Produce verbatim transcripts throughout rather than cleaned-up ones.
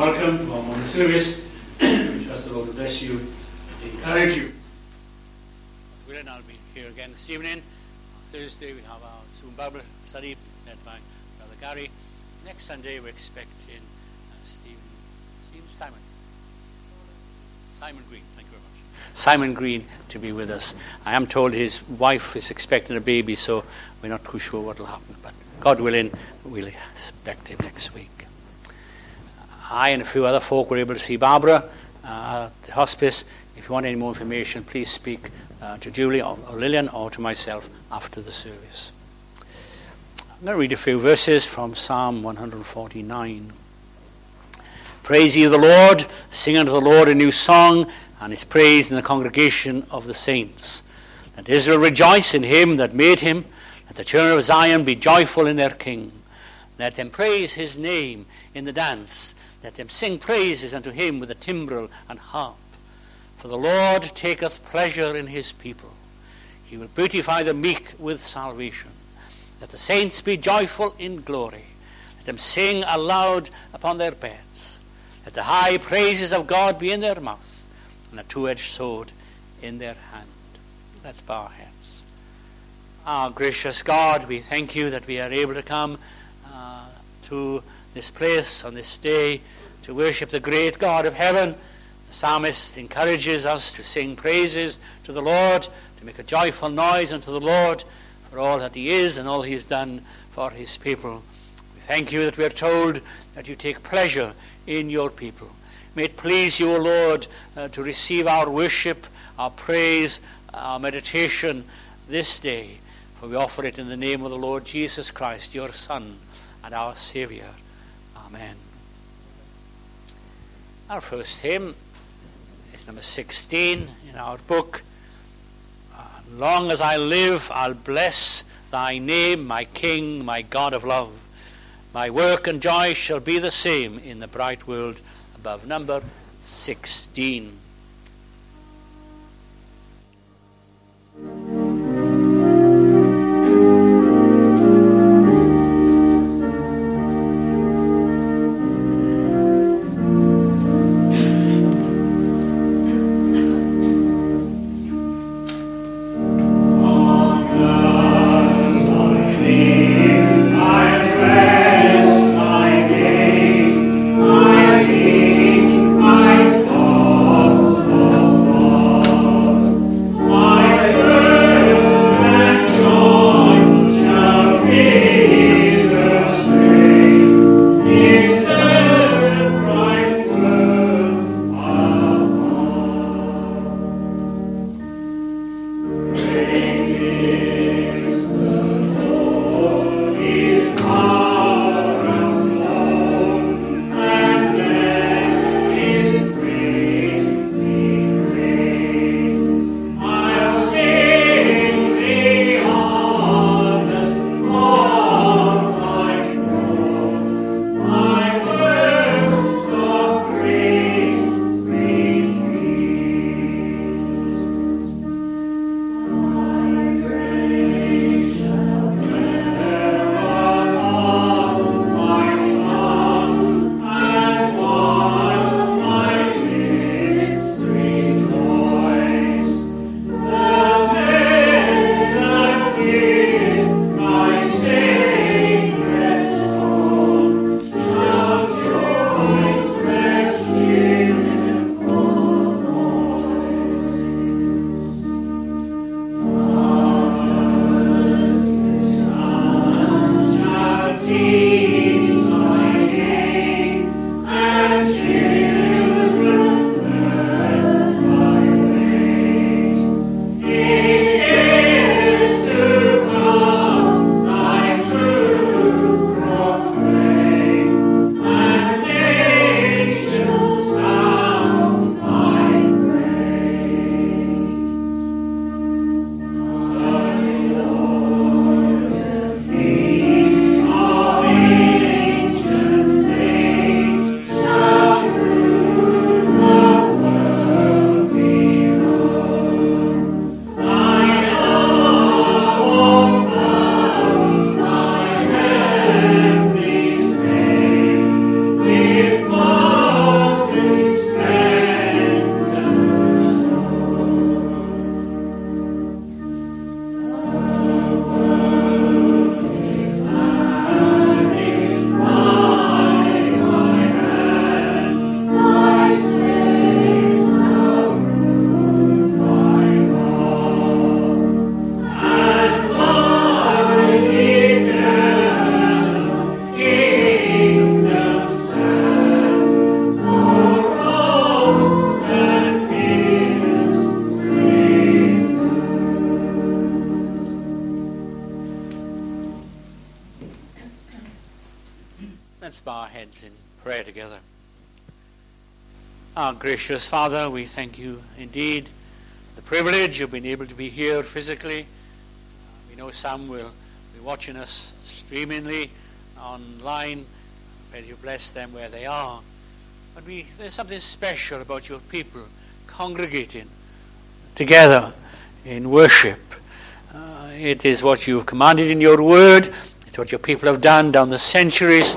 welcome to our morning service. We trust the Lord to bless you and encourage you. Will I'll be here again this evening. On Thursday we have our Zoom Bible study led by Brother Gary. Next Sunday we're expecting uh, Stephen, Stephen Simon. Simon Green, thank you very much. Simon Green to be with us. I am told his wife is expecting a baby, so we're not too sure what will happen. But God willing, we'll expect him next week. I and a few other folk were able to see Barbara uh, at the hospice. If you want any more information, please speak uh, to Julie or, or Lillian or to myself after the service. I'm going to read a few verses from Psalm one forty-nine. Praise ye the Lord, sing unto the Lord a new song, and his praise in the congregation of the saints. Let Israel rejoice in him that made him. Let the children of Zion be joyful in their King. Let them praise his name in the dance. Let them sing praises unto him with the timbrel and harp. For the Lord taketh pleasure in his people. He will beautify the meek with salvation. Let the saints be joyful in glory. Let them sing aloud upon their beds. Let the high praises of God be in their mouth, and a two-edged sword in their hand. Let's bow our heads. Our gracious God, we thank you that we are able to come uh, to this place on this day to worship the great God of heaven. The psalmist encourages us to sing praises to the Lord, to make a joyful noise unto the Lord for all that he is and all he has done for his people. We thank you that we are told that you take pleasure in your people. May it please you, O Lord, uh, to receive our worship, our praise, our meditation this day, for we offer it in the name of the Lord Jesus Christ, your Son and our Saviour. Amen. Our first hymn is number sixteen in our book. Long as I live, I'll bless thy name, my King, my God of love. My work and joy shall be the same in the bright world above. Number sixteen. My King, my God. Let's bow our heads in prayer together. Our gracious Father, we thank you indeed for the privilege of being able to be here physically. We know some will be watching us streamingly online. May you bless them where they are. But we, there's something special about your people congregating together in worship. Uh, it is what you've commanded in your word. It's what your people have done down the centuries.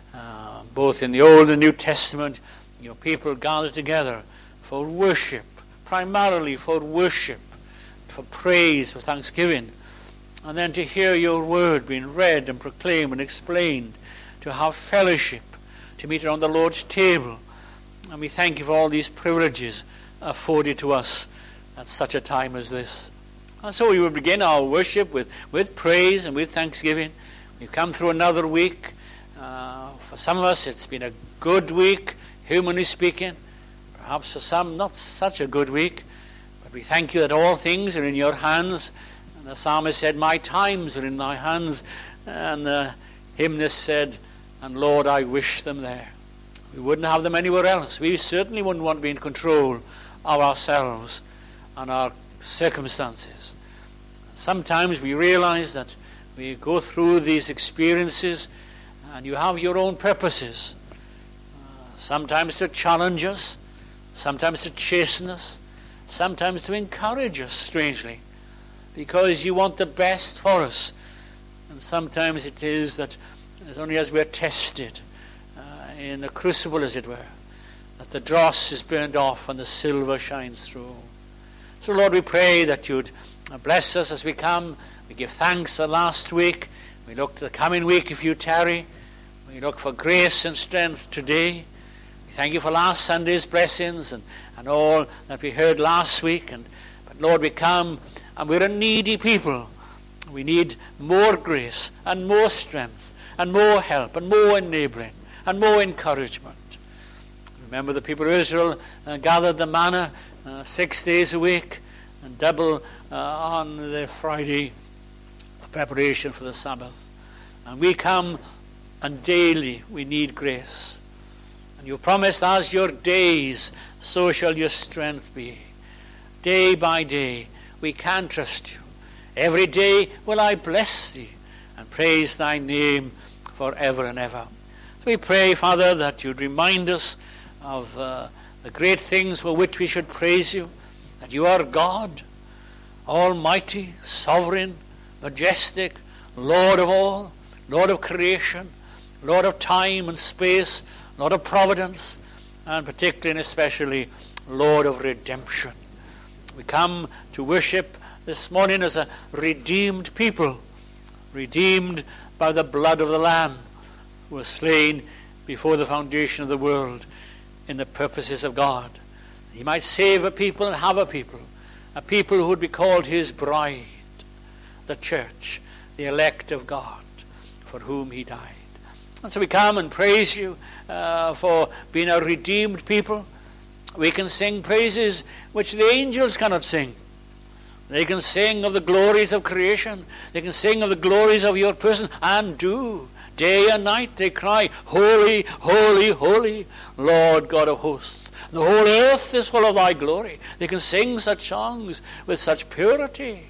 Both in the Old and New Testament, your people gathered together for worship, primarily for worship, for praise, for thanksgiving, and then to hear your word being read and proclaimed and explained, to have fellowship, to meet around the Lord's table. And we thank you for all these privileges afforded to us at such a time as this. And so we will begin our worship with, with praise and with thanksgiving. We've come through another week. Uh, for some of us, it's been a good week, humanly speaking. Perhaps for some, not such a good week. But we thank you that all things are in your hands. And the psalmist said, my times are in thy hands. And the hymnist said, and Lord, I wish them there. We wouldn't have them anywhere else. We certainly wouldn't want to be in control of ourselves and our circumstances. Sometimes we realize that we go through these experiences and you have your own purposes, uh, sometimes to challenge us, sometimes to chasten us, sometimes to encourage us, strangely, because you want the best for us. And sometimes it is that it's only as we're tested uh, in the crucible, as it were, that the dross is burned off and the silver shines through. So, Lord, we pray that you'd bless us as we come. We give thanks for last week. We look to the coming week if you tarry. We look for grace and strength today. We thank you for last Sunday's blessings and, and all that we heard last week. And But Lord, we come and we're a needy people. We need more grace and more strength and more help and more enabling and more encouragement. Remember the people of Israel uh, gathered the manna uh, six days a week and double uh, on the Friday of preparation for the Sabbath. And we come and daily we need grace. And you promised, as your days, so shall your strength be. Day by day we can trust you. Every day will I bless thee and praise thy name forever and ever. So we pray, Father, that you'd remind us of uh, the great things for which we should praise you. That you are God, almighty, sovereign, majestic, Lord of all, Lord of creation, Lord of time and space, Lord of providence, and particularly and especially Lord of redemption. We come to worship this morning as a redeemed people, redeemed by the blood of the Lamb, who was slain before the foundation of the world in the purposes of God. He might save a people and have a people, a people who would be called his bride, the church, the elect of God, for whom he died. And so we come and praise you uh, for being a redeemed people. We can sing praises which the angels cannot sing. They can sing of the glories of creation. They can sing of the glories of your person, and do. Day and night they cry, holy, holy, holy, Lord God of hosts. The whole earth is full of thy glory. They can sing such songs with such purity.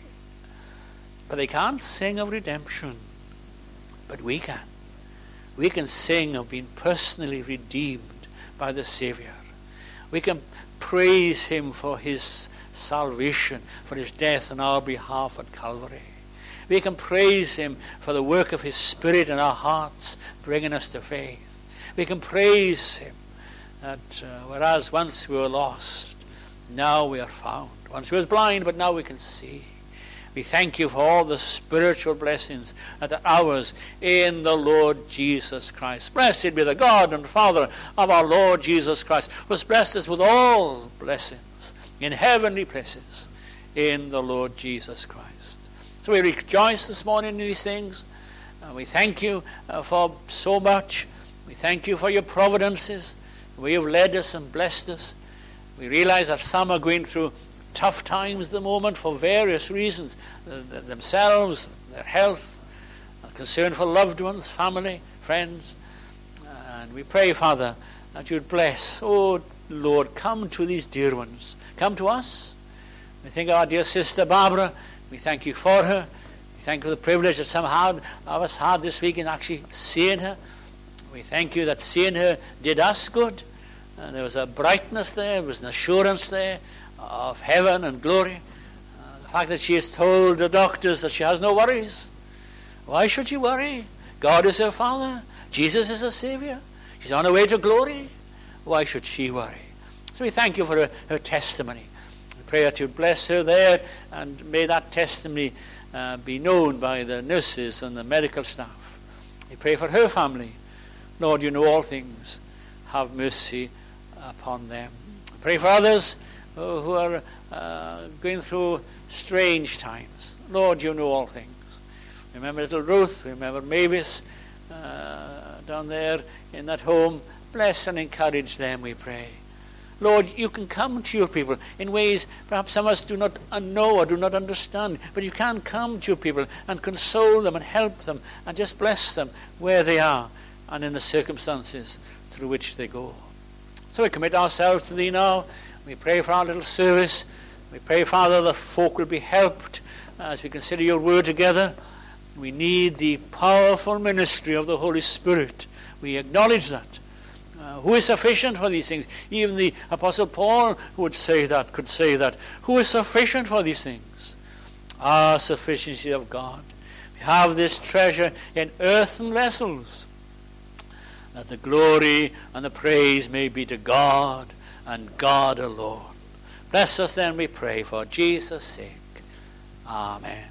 But they can't sing of redemption. But we can. We can sing of being personally redeemed by the Savior. We can praise him for his salvation, for his death on our behalf at Calvary. We can praise him for the work of his Spirit in our hearts, bringing us to faith. We can praise him that uh, whereas once we were lost, now we are found. Once we were blind, but now we can see. We thank you for all the spiritual blessings that are ours in the Lord Jesus Christ. Blessed be the God and Father of our Lord Jesus Christ, who has blessed us with all blessings in heavenly places in the Lord Jesus Christ. So we rejoice this morning in these things. Uh, we thank you uh, for so much. We thank you for your providences, the way you've led us and blessed us. We realize that some are going through tough times at the moment for various reasons, uh, themselves, their health, concern for loved ones, family, friends. And we pray, Father, that you'd bless. Oh, Lord, come to these dear ones. Come to us. We think of our dear sister Barbara. We thank you for her. We thank you for the privilege that some had, of us had this week in actually seeing her. We thank you that seeing her did us good. And there was a brightness there. There was an assurance there of heaven and glory. Uh, the fact that she has told the doctors that she has no worries. Why should she worry? God is her Father. Jesus is her Savior. She's on her way to glory. Why should she worry? So we thank you for her, her testimony. We pray that you bless her there, and may that testimony uh, be known by the nurses and the medical staff. We pray for her family. Lord, you know all things. Have mercy upon them. We pray for others uh, who are uh, going through strange times. Lord, you know all things. Remember little Ruth. Remember Mavis uh, down there in that home. Bless and encourage them, we pray. Lord, you can come to your people in ways perhaps some of us do not know or do not understand, but you can come to your people and console them and help them and just bless them where they are and in the circumstances through which they go. So we commit ourselves to thee now. We pray for our little service. We pray, Father, that folk will be helped as we consider your word together. We need the powerful ministry of the Holy Spirit. We acknowledge that. Uh, who is sufficient for these things? Even the Apostle Paul would say that, could say that. Who is sufficient for these things? Our sufficiency of God. We have this treasure in earthen vessels, that the glory and the praise may be to God and God alone. Bless us then, we pray, for Jesus' sake. Amen.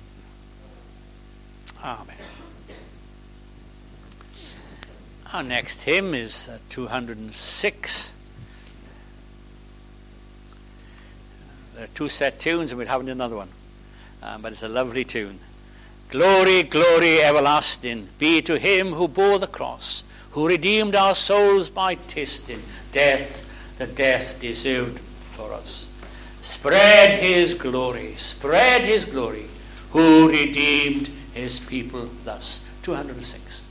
Amen. Our next hymn is uh, two hundred six. There are two set tunes, and we'll have another one. Um, but it's a lovely tune. Glory, glory everlasting be to him who bore the cross, who redeemed our souls by tasting death, the death deserved for us. Spread his glory, spread his glory, who redeemed his people thus. two hundred six.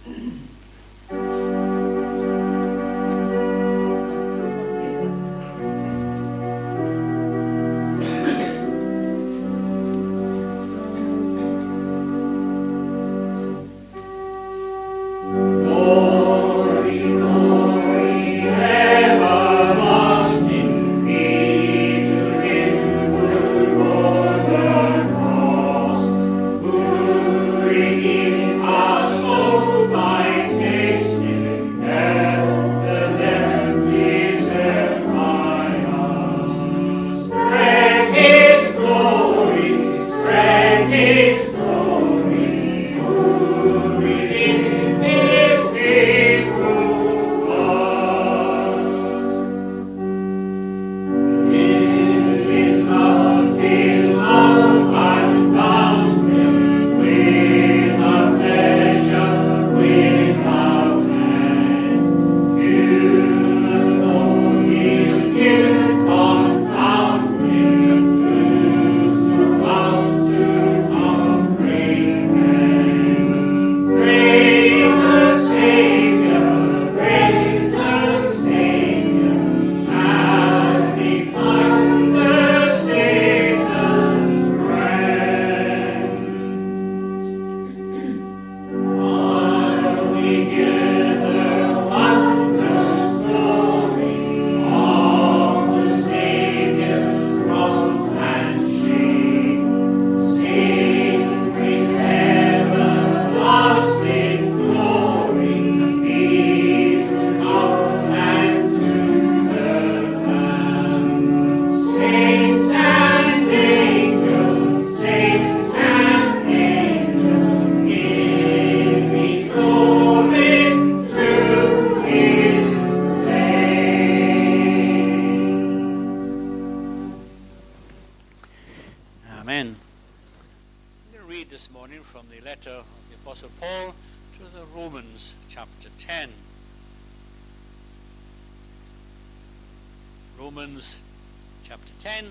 Romans chapter ten,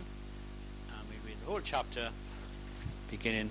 and we read the whole chapter beginning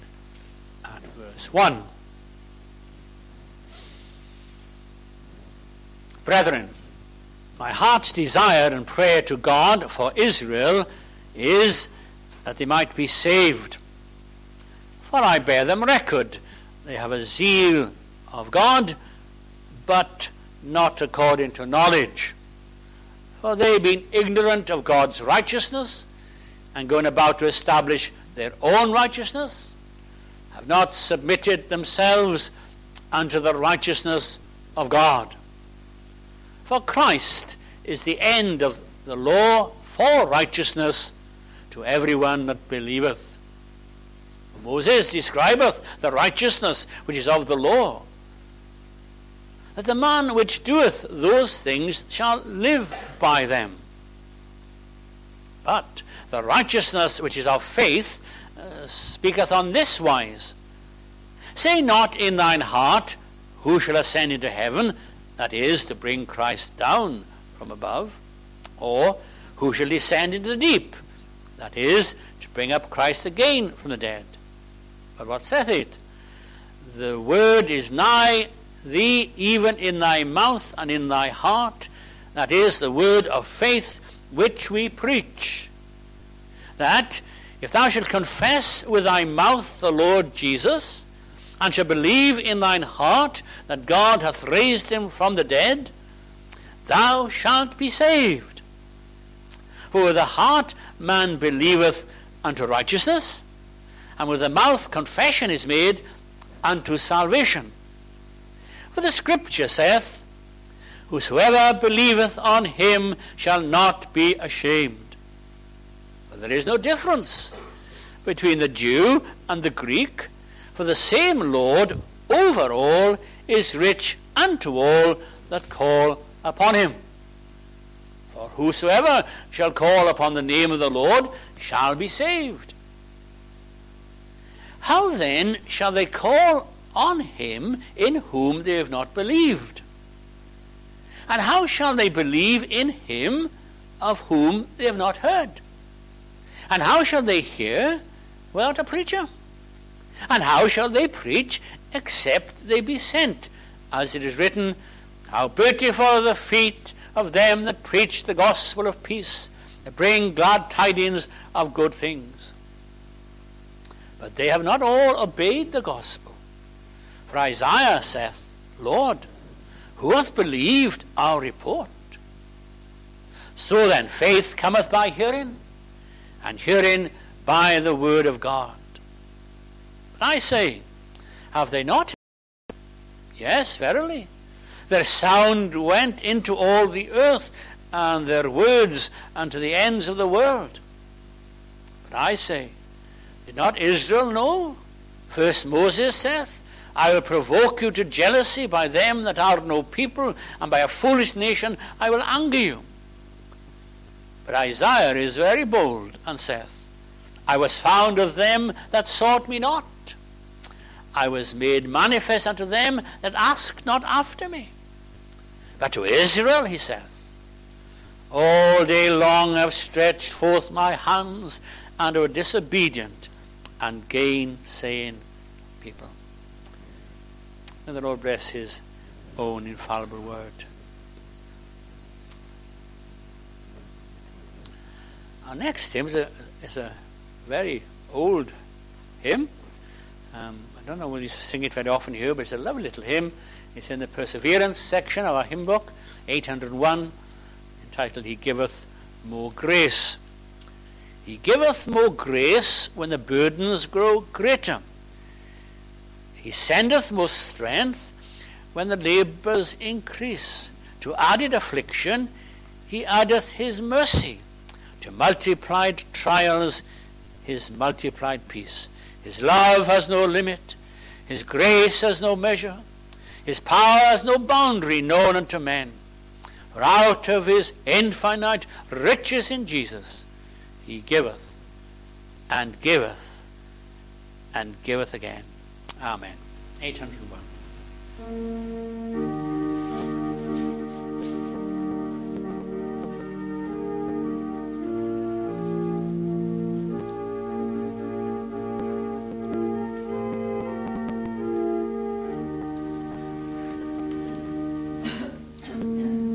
at verse one. Brethren, my heart's desire and prayer to God for Israel is that they might be saved. For I bear them record. They have a zeal of God, but not according to knowledge. For they, being ignorant of God's righteousness, and going about to establish their own righteousness, have not submitted themselves unto the righteousness of God. For Christ is the end of the law for righteousness to everyone that believeth. Moses describeth the righteousness which is of the law, that the man which doeth those things shall live by them. But the righteousness which is of faith uh, speaketh on this wise, say not in thine heart, who shall ascend into heaven, that is, to bring Christ down from above, or who shall descend into the deep, that is, to bring up Christ again from the dead. But what saith it? The word is nigh thee, even in thy mouth and in thy heart, that is, the word of faith which we preach. That if thou shalt confess with thy mouth the Lord Jesus, and shalt believe in thine heart that God hath raised him from the dead, thou shalt be saved. For with the heart man believeth unto righteousness, and with the mouth confession is made unto salvation. For the Scripture saith, whosoever believeth on him shall not be ashamed. But there is no difference between the Jew and the Greek, for the same Lord over all is rich unto all that call upon him. For whosoever shall call upon the name of the Lord shall be saved. How then shall they call on him in whom they have not believed? And how shall they believe in him of whom they have not heard? And how shall they hear without a preacher? And how shall they preach except they be sent? As it is written, how beautiful are the feet of them that preach the gospel of peace, that bring glad tidings of good things. But they have not all obeyed the gospel. For Isaiah saith, Lord, who hath believed our report? So then faith cometh by hearing, and hearing by the word of God. But I say, have they not heard? Yes, verily. Their sound went into all the earth, and their words unto the ends of the world. But I say, did not Israel know? First Moses saith, I will provoke you to jealousy by them that are no people, and by a foolish nation I will anger you. But Isaiah is very bold, and saith, I was found of them that sought me not. I was made manifest unto them that asked not after me. But to Israel he saith, all day long I have stretched forth my hands unto a disobedient and gainsaying people. May the Lord bless his own infallible word. Our next hymn is a, is a very old hymn. Um, I don't know whether you sing it very often here, but it's a lovely little hymn. It's in the Perseverance section of our hymn book, eight hundred one, entitled, He Giveth More Grace. He giveth more grace when the burdens grow greater. He sendeth more strength when the labours increase. To added affliction he addeth his mercy. To multiplied trials his multiplied peace. His love has no limit. His grace has no measure. His power has no boundary known unto men. For out of his infinite riches in Jesus he giveth and giveth and giveth again. Amen. eight hundred one. Thank you.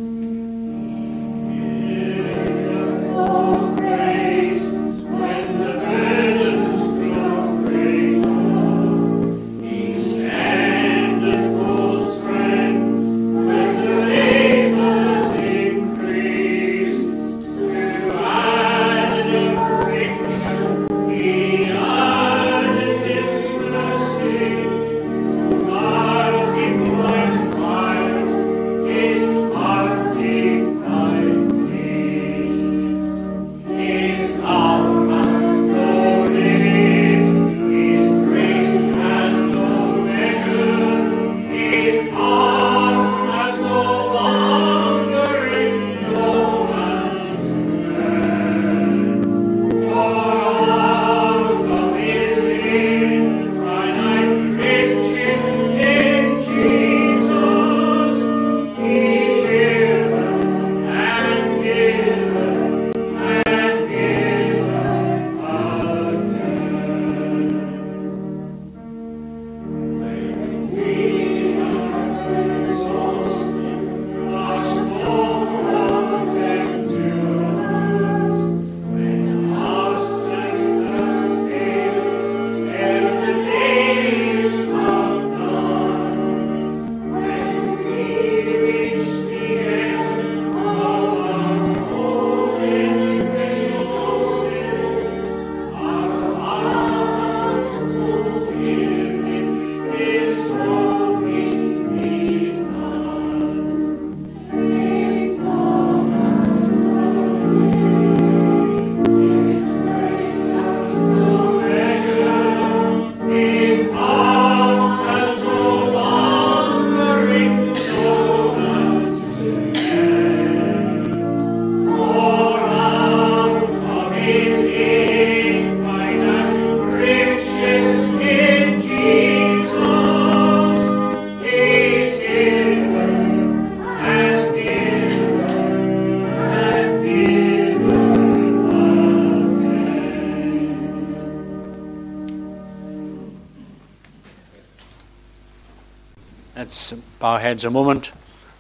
bow our heads a moment.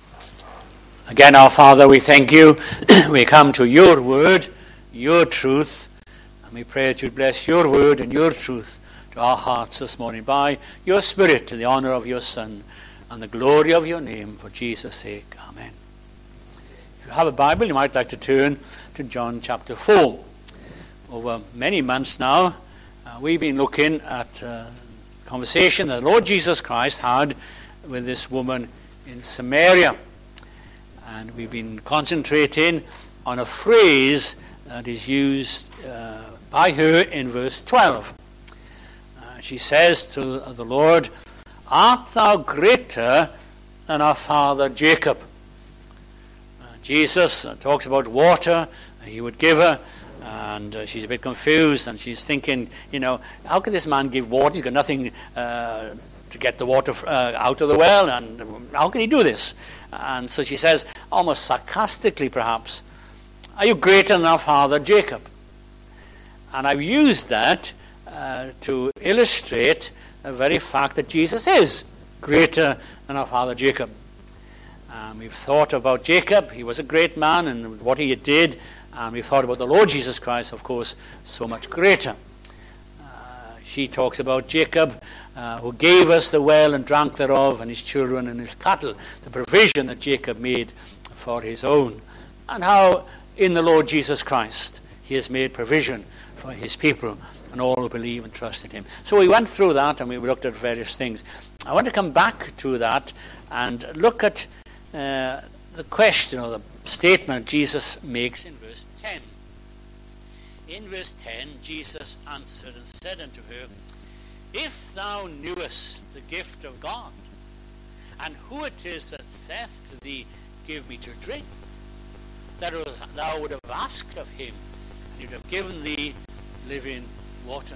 Again, our Father, we thank you. We come to your word, your truth, and we pray that you'd bless your word and your truth to our hearts this morning by your Spirit, to the honor of your Son and the glory of your name, for Jesus' sake. Amen. If you have a Bible, you might like to turn to John chapter four. Over many months now, uh, we've been looking at uh, the conversation that the Lord Jesus Christ had with this woman in Samaria. And we've been concentrating on a phrase that is used uh, by her in verse twelve. Uh, she says to the Lord, "Art thou greater than our father Jacob?" Uh, Jesus uh, talks about water uh, he would give her, and uh, she's a bit confused, and she's thinking, you know, how can this man give water? He's got nothing uh, to get the water uh, out of the well, and how can he do this? And so she says, almost sarcastically perhaps, "Are you greater than our father Jacob?" And I've used that uh, to illustrate the very fact that Jesus is greater than our father Jacob. Um, we've thought about Jacob. He was a great man and what he did. And we've thought about the Lord Jesus Christ, of course, so much greater. Uh, she talks about Jacob, uh, who gave us the well and drank thereof, and his children and his cattle, the provision that Jacob made for his own. And how in the Lord Jesus Christ he has made provision for his people and all who believe and trust in him. So we went through that and we looked at various things. I want to come back to that and look at uh, the question or the statement Jesus makes in verse ten. In verse ten, Jesus answered and said unto her, "If thou knewest the gift of God, and who it is that saith to thee, Give me to drink, that thou would have asked of him, and he would have given thee living water."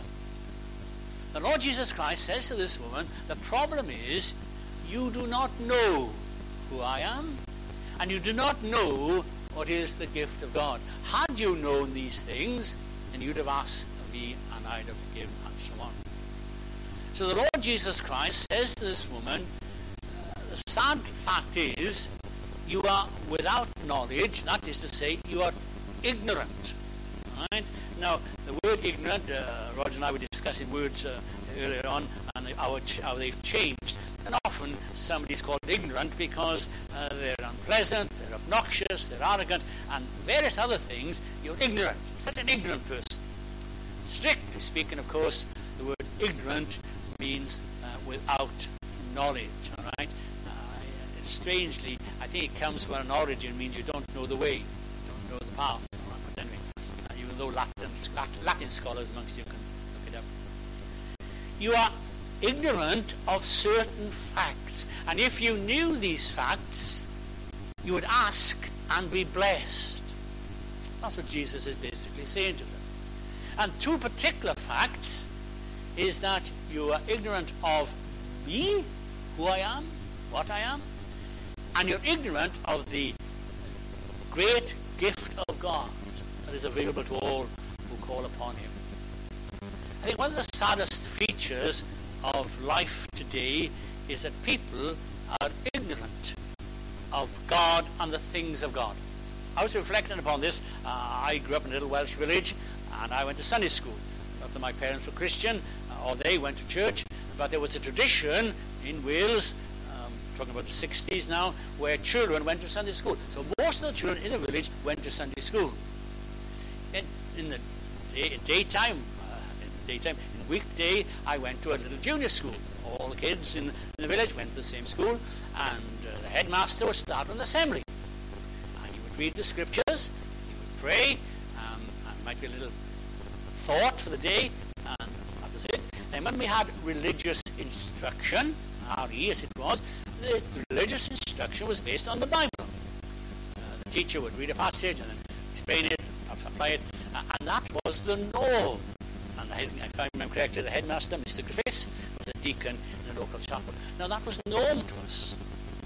The Lord Jesus Christ says to this woman, the problem is, you do not know who I am, and you do not know what is the gift of God. Had you known these things, then you'd have asked of me, and I'd have given, and so on. So the Lord Jesus Christ says to this woman, uh, the sad fact is, you are without knowledge, that is to say, you are ignorant. Right? Now, the word ignorant, uh, Roger and I were discussing words uh, earlier on, and how, how they've changed. And often somebody's called ignorant because uh, they're unpleasant, they're obnoxious, they're arrogant, and various other things. You're ignorant. Such an ignorant person. Strictly speaking, of course, the word ignorant means uh, without knowledge. All right. Uh, strangely, I think it comes from an origin, means you don't know the way, you don't know the path. All right, but anyway, uh, even though Latin, Latin scholars amongst you can look it up, you are ignorant of certain facts, and if you knew these facts, you would ask and be blessed. That's what Jesus is basically saying to them. And two particular facts is that you are ignorant of me, who I am, what I am, and you're ignorant of the great gift of God that is available to all who call upon him. I think one of the saddest features of life today is that people are ignorant of God and the things of God. I was reflecting upon this. Uh, I grew up in a little Welsh village, and I went to Sunday school. Not that my parents were Christian, uh, or they went to church, but there was a tradition in Wales, um, talking about the sixties now, where children went to Sunday school. So most of the children in the village went to Sunday school. In, in the day, daytime, uh, in the daytime, in the weekday, I went to a little junior school. All the kids in, in the village went to the same school, and uh, the headmaster would start an assembly. And he would read the scriptures, he would pray, um, and might be a little thought for the day, and that was it. And when we had religious instruction, R E as it was, the religious instruction was based on the Bible. Uh, the teacher would read a passage and then explain it, apply it, uh, and that was the norm. And the head, if I remember correctly, the headmaster, Mister Griffiths, was a deacon in the local chapel. Now that was norm to us.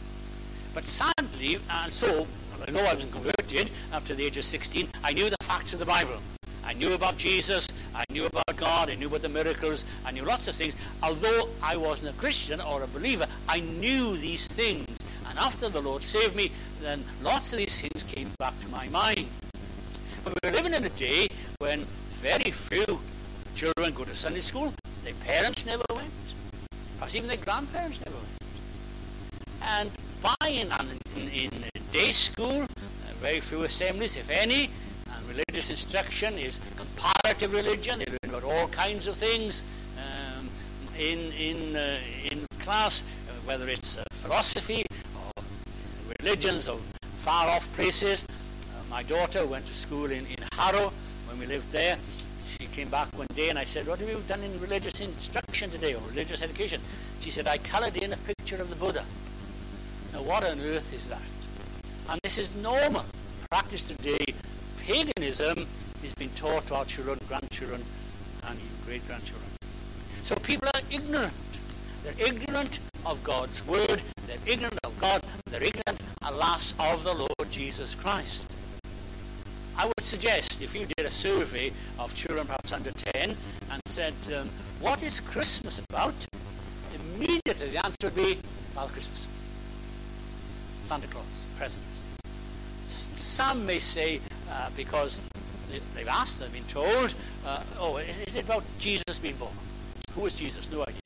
But sadly, and so, I know I wasn't converted after the age of sixteen, I knew the facts of the Bible. I knew about Jesus, I knew about God, I knew about the miracles, I knew lots of things. Although I wasn't a Christian or a believer, I knew these things. And after the Lord saved me, then lots of these things came back to my mind. But we're living in a day when very few children go to Sunday school. Their parents never went. Perhaps even their grandparents never went. And by in, in, in day school, uh, very few assemblies, if any, and religious instruction is comparative religion. They learn about all kinds of things um, in in uh, in class, uh, whether it's uh, philosophy or religions of far-off places. Uh, my daughter went to school in, in Harrow when we lived there. She came back one day and I said, "What have you done in religious instruction today, or religious education?" She said, "I coloured in a picture of the Buddha." Now, what on earth is that? And this is normal practice today. Paganism is being taught to our children, grandchildren, and even great-grandchildren. So people are ignorant. They're ignorant of God's word. They're ignorant of God. They're ignorant, alas, of the Lord Jesus Christ. I would suggest if you did a survey of children perhaps under ten and said, um, what is Christmas about? Immediately the answer would be, Father Christmas. Santa Claus, presents. Some may say, uh, because they, they've asked, they've been told, uh, oh, is, is it about Jesus being born? Who is Jesus? No idea.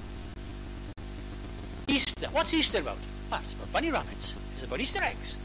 Easter. What's Easter about? Ah, it's about bunny rabbits. It's about Easter eggs.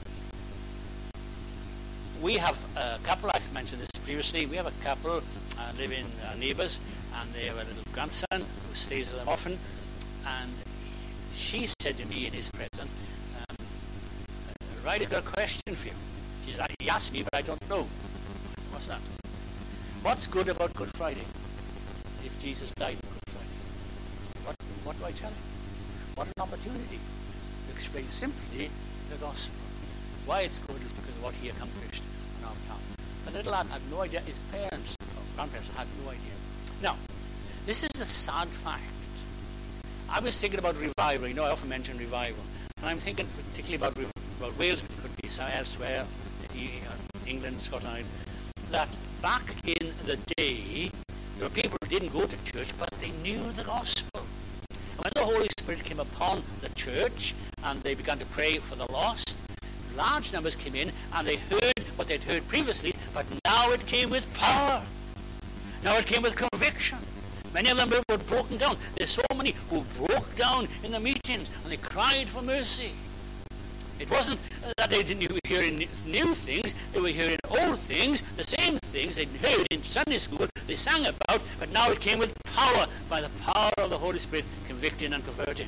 We have a couple, I've mentioned this previously, we have a couple, uh, living uh, neighbours, and they have a little grandson who stays with them often, and she said to me in his presence, um, Right, I've got a question for you. She said, he asked me, but I don't know. What's that? What's good about Good Friday? If Jesus died on Good Friday. What, what do I tell him? What an opportunity to explain simply the gospel. Why it's good is because of what he accomplished on our behalf. The little lad had no idea. His parents, or grandparents, had no idea. Now, this is a sad fact. I was thinking about revival. You know, I often mention revival. And I'm thinking particularly about revival. Well, Wales, it could be elsewhere, England, Scotland, that back in the day, there were people who didn't go to church, but they knew the gospel. And when the Holy Spirit came upon the church, and they began to pray for the lost, large numbers came in, and they heard what they'd heard previously, but now it came with power. Now it came with conviction. Many of them were broken down. There's so many who broke down in the meetings, and they cried for mercy. It wasn't that they didn't hear new things, they were hearing old things, the same things they'd heard in Sunday school, they sang about, but now it came with power, by the power of the Holy Spirit, convicting and converting.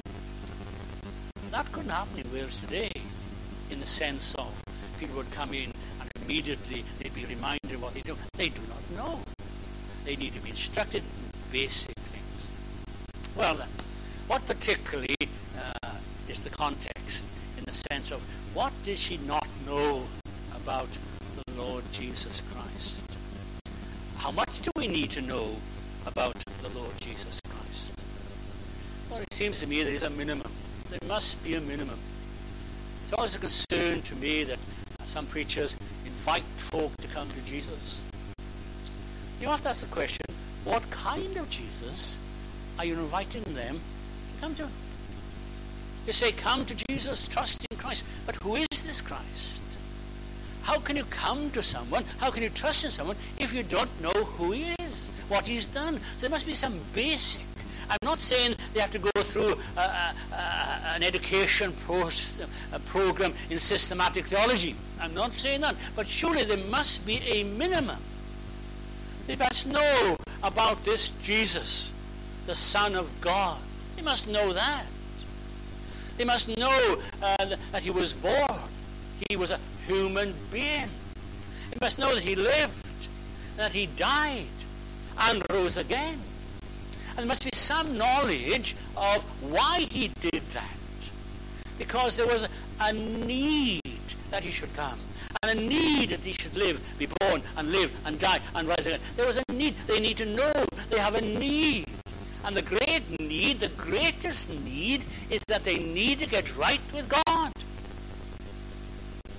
That couldn't happen in Wales today, in the sense of people would come in and immediately they'd be reminded of what they do. They do not know. They need to be instructed in basic things. Well then, what particularly uh, is the context? In the sense of, what did she not know about the Lord Jesus Christ? How much do we need to know about the Lord Jesus Christ? Well, it seems to me there is a minimum. There must be a minimum. It's always a concern to me that some preachers invite folk to come to Jesus. You have to ask the question, what kind of Jesus are you inviting them to come to? You say, come to Jesus, trust in Christ. But who is this Christ? How can you come to someone, how can you trust in someone if you don't know who he is, what he's done? So there must be some basic. I'm not saying they have to go through a, a, a, an education pro, a program in systematic theology. I'm not saying that. But surely there must be a minimum. They must know about this Jesus, the Son of God. They must know that. They must know uh, that he was born. He was a human being. They must know that he lived, that he died, and rose again. And there must be some knowledge of why he did that. Because there was a need that he should come, and a need that he should live, be born, and live, and die, and rise again. There was a need. They need to know. They have a need. And the great need, the greatest need, is that they need to get right with God.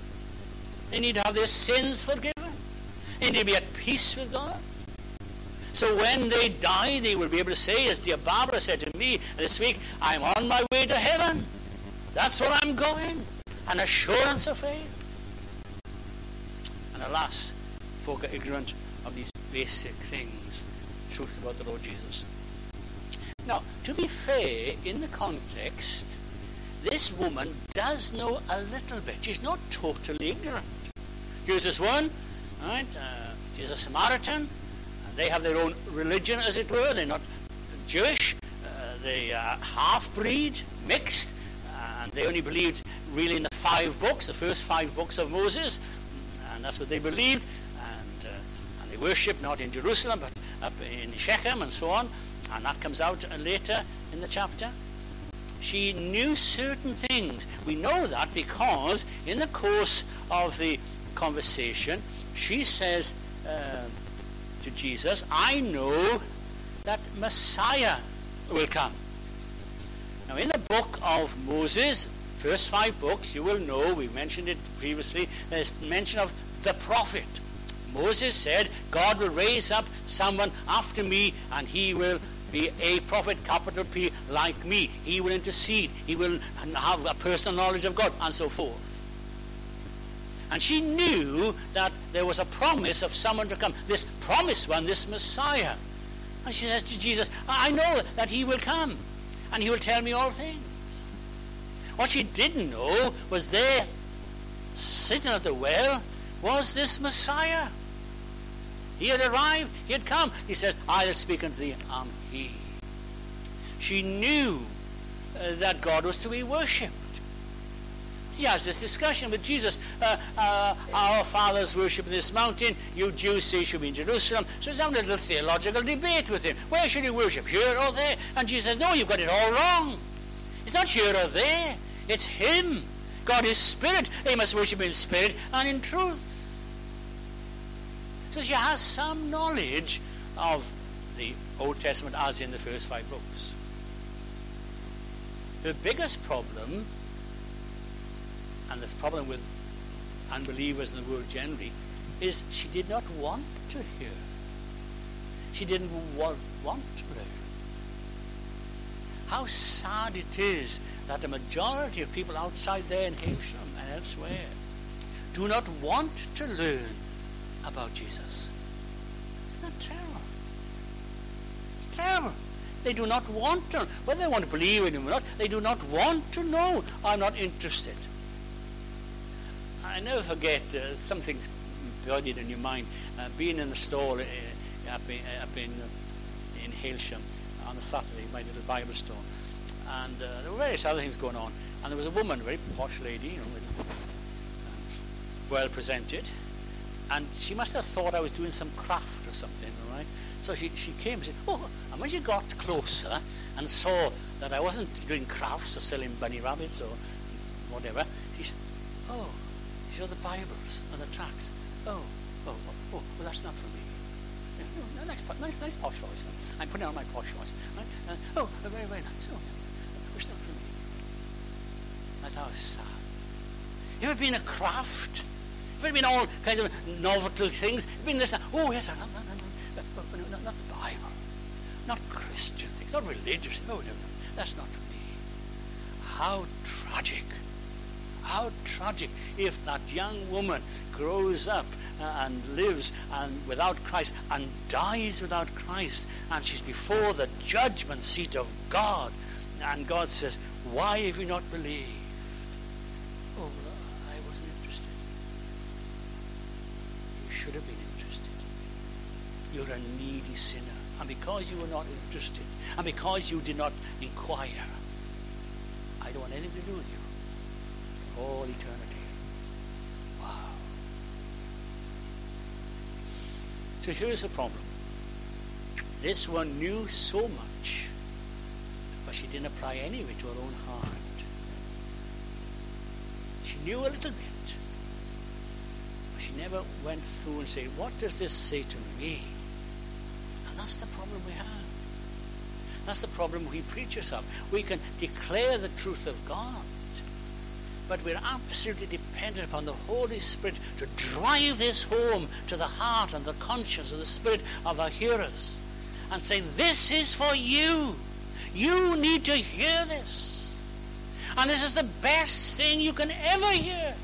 They need to have their sins forgiven. They need to be at peace with God. So when they die, they will be able to say, as dear Barbara said to me this week, I'm on my way to heaven. That's where I'm going. An assurance of faith. And alas, folk are ignorant of these basic things, truth about the Lord Jesus. Now, to be fair, in the context, this woman does know a little bit. She's not totally ignorant. Here's this one, right? Uh, she's a Samaritan. They have their own religion, as it were. They're not Jewish. Uh, they are half-breed, mixed. Uh, and they only believed really in the five books, the first five books of Moses. And that's what they believed. And, uh, and they worshipped not in Jerusalem, but up in Shechem and so on. And that comes out later in the chapter. She knew certain things. We know that because in the course of the conversation, she says... Uh, to Jesus, I know that Messiah will come. Now in the book of Moses, first five books, you will know, we mentioned it previously, there's mention of the prophet. Moses said, God will raise up someone after me and he will be a prophet, capital P, like me. He will intercede. He will have a personal knowledge of God and so forth. And she knew that there was a promise of someone to come. This promised one, this Messiah. And she says to Jesus, I know that he will come. And he will tell me all things. What she didn't know was there, sitting at the well, was this Messiah. He had arrived. He had come. He says, I that speak unto thee am he. She knew uh, that God was to be worshipped. She has this discussion with Jesus. Uh, uh, our fathers worship in this mountain. You Jews say you should be in Jerusalem. So it's having a little theological debate with him. Where should you worship? Here or there? And Jesus says, no, you've got it all wrong. It's not here or there. It's him. God is spirit. They must worship him in spirit and in truth. So she has some knowledge of the Old Testament as in the first five books. The biggest problem, and the problem with unbelievers in the world generally, is she did not want to hear. She didn't want, want to learn. How sad it is that the majority of people outside there in Hailsham and elsewhere do not want to learn about Jesus. Isn't that terrible? It's terrible. They do not want to. Whether they want to believe in him or not, they do not want to know. I'm not interested. I never forget, uh, something's buried in your mind, uh, being in the store uh, up in, uh, up in, uh, in Hailsham on a Saturday, my little Bible store. And uh, there were various other things going on. And there was a woman, a very posh lady, you know, uh, well presented. And she must have thought I was doing some craft or something, all right? So she, she came and said, oh, and when she got closer and saw that I wasn't doing crafts or selling bunny rabbits or whatever, she said, oh, these are the Bibles and the tracts. Oh, oh, oh, oh, well, that's not for me. Yeah, no, nice, nice, nice posh voice. I'm putting on my posh voice. Right? Uh, oh, very, very nice. Oh, yeah. It's not for me. That's how sad. You ever been a craft? You ever been all kinds of novelty things? You've been this, oh, yes, no, no, no, no, no, no, not the Bible. Not Christian things, not religious. No, no, no, that's not for me. How tragic. How tragic if that young woman grows up uh, and lives and without Christ and dies without Christ, and she's before the judgment seat of God, and God says, why have you not believed? Oh, I wasn't interested. You should have been interested. You're a needy sinner, and because you were not interested, and because you did not inquire, I don't want anything to do with you. All eternity. Wow. So here's the problem. This one knew so much, but she didn't apply any of it to her own heart. She knew a little bit, but she never went through and said, what does this say to me? And that's the problem we have. That's the problem we preachers have. We can declare the truth of God, but we're absolutely dependent upon the Holy Spirit to drive this home to the heart and the conscience and the spirit of our hearers. and saying, this is for you. You need to hear this. And this is the best thing you can ever hear.